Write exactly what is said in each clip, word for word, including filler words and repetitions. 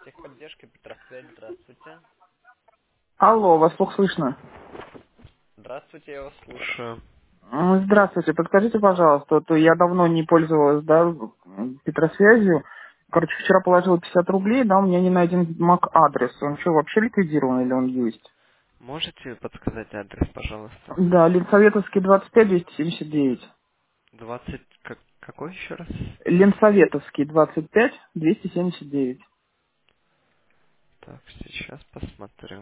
Техподдержка Петросвязь, здравствуйте. Алло, вас плохо слышно. Здравствуйте, я вас слушаю. М, Здравствуйте, подскажите, пожалуйста, вот я давно не пользовалась, да, м, Петросвязью. Короче, вчера положила пятьдесят рублей, да, у меня не найден мак-адрес. Он что, вообще ликвидирован или он есть? Можете подсказать адрес, пожалуйста? Да, Ленсоветовский двадцать пять двести семьдесят девять. Двадцать как, какой еще раз? Ленсоветовский двадцать пять двести семьдесят девять. Так, сейчас посмотрю.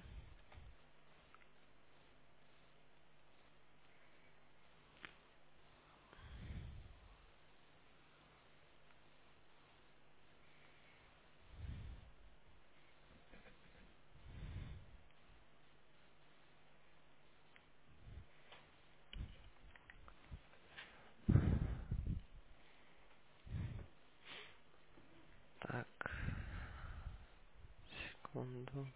Так, секунду.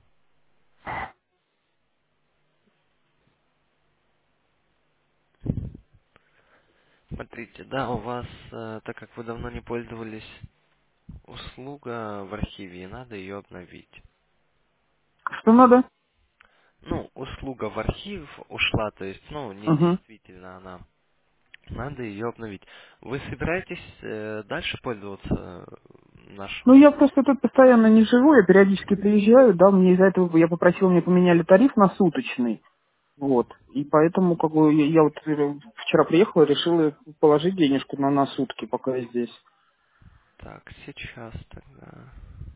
Смотрите, да, у вас, э, так как вы давно не пользовались, услуга в архиве, и надо ее обновить. Что надо? Ну, услуга в архив ушла, то есть, ну, Угу. недействительна она. Надо ее обновить. Вы собираетесь э, дальше пользоваться э, Ну, нашим? я просто тут постоянно не живу, я периодически приезжаю, да, мне из-за этого я попросил, мне поменяли тариф на суточный. Вот. И поэтому, как бы, я, я вот э, вчера приехала, решила положить денежку на, на сутки, пока я здесь. Так, сейчас тогда.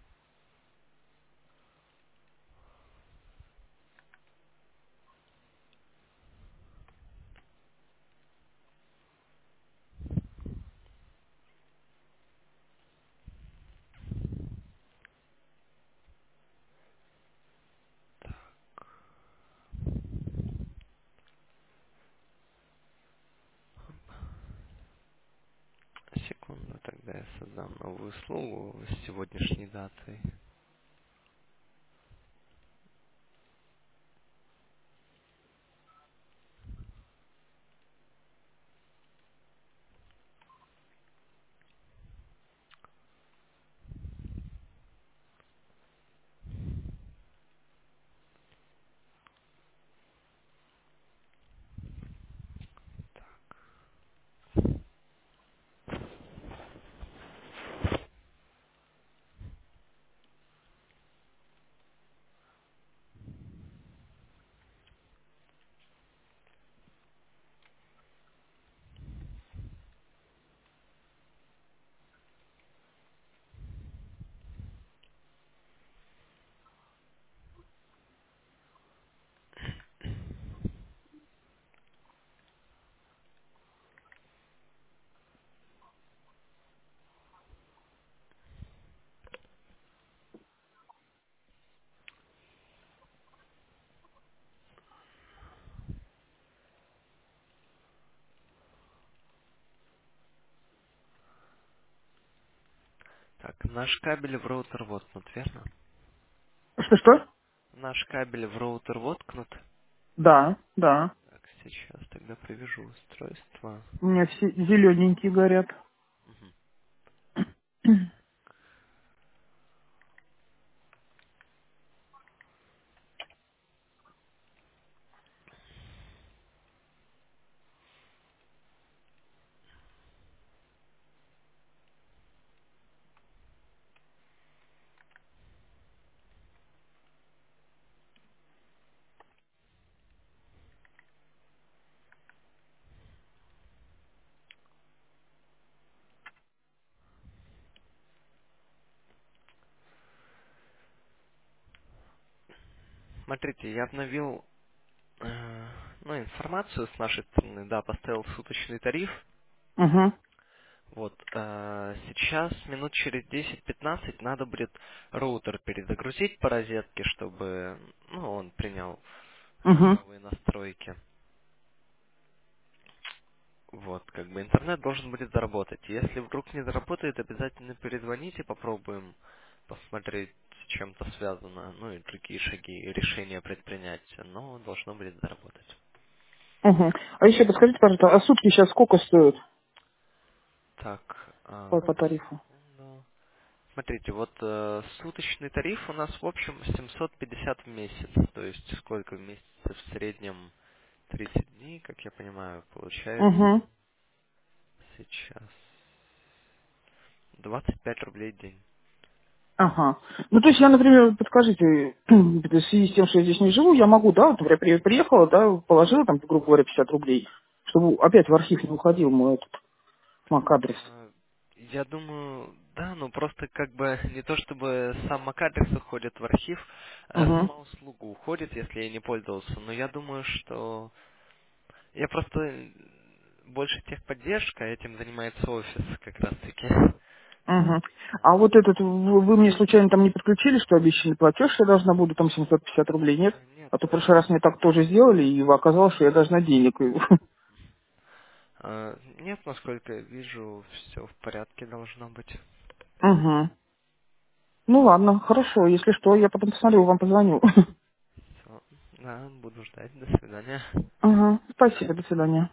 Секунду, тогда я создам новую услугу с сегодняшней датой. Так, наш кабель в роутер воткнут, верно? Что-что? Наш кабель в роутер воткнут. Да, да. Так, сейчас тогда привяжу устройство. У меня все зелененькие горят. Смотрите, я обновил э, ну, информацию с нашей стороны, да, поставил суточный тариф. Угу, Вот, э, сейчас минут через десять-пятнадцать надо будет роутер перезагрузить по розетке, чтобы, ну, он принял э, угу, новые настройки. Вот, как бы интернет должен будет заработать. Если вдруг не заработает, обязательно перезвоните, попробуем посмотреть, с чем то связано, ну и другие шаги и решения предпринять, но должно будет заработать. угу. А еще подскажите, пожалуйста, а сутки сейчас сколько стоят Так, а, по, по тарифу? секунду. Смотрите, вот э, суточный тариф у нас в общем семьсот пятьдесят в месяц. То есть сколько в месяц в среднем тридцать дней, как я понимаю, получается Угу. сейчас двадцать пять рублей в день. Ага. Ну, то есть я, например, подскажите, в связи с тем, что я здесь не живу, я могу, да, вот, например, при- приехала, да, положила там, грубо говоря, пятьдесят рублей, чтобы опять в архив не уходил мой этот мак-адрес. А, Я думаю, да, ну просто как бы не то чтобы сам MAC-адрес уходит в архив, а Угу. сама услуга уходит, если я не пользовался. Но я думаю, что я просто больше техподдержка, этим занимается офис как раз таки. Угу. А вот этот, вы, вы мне случайно там не подключили, что обещанный платеж, я должна буду там семьсот пятьдесят рублей, нет? А, Нет, А то в прошлый раз мне так тоже сделали, и оказалось, что я должна денег. а, нет, насколько я вижу, все в порядке должно быть. Угу. Ну ладно, хорошо, если что, я потом посмотрю, вам позвоню. Всё. Да, буду ждать. До свидания. Ага, спасибо, до свидания.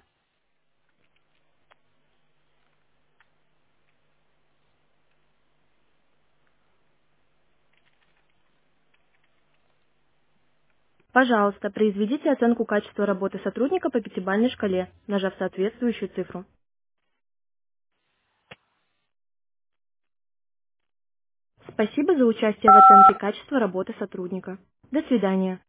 Пожалуйста, произведите оценку качества работы сотрудника по пятибалльной шкале, нажав соответствующую цифру. Спасибо за участие в оценке качества работы сотрудника. До свидания.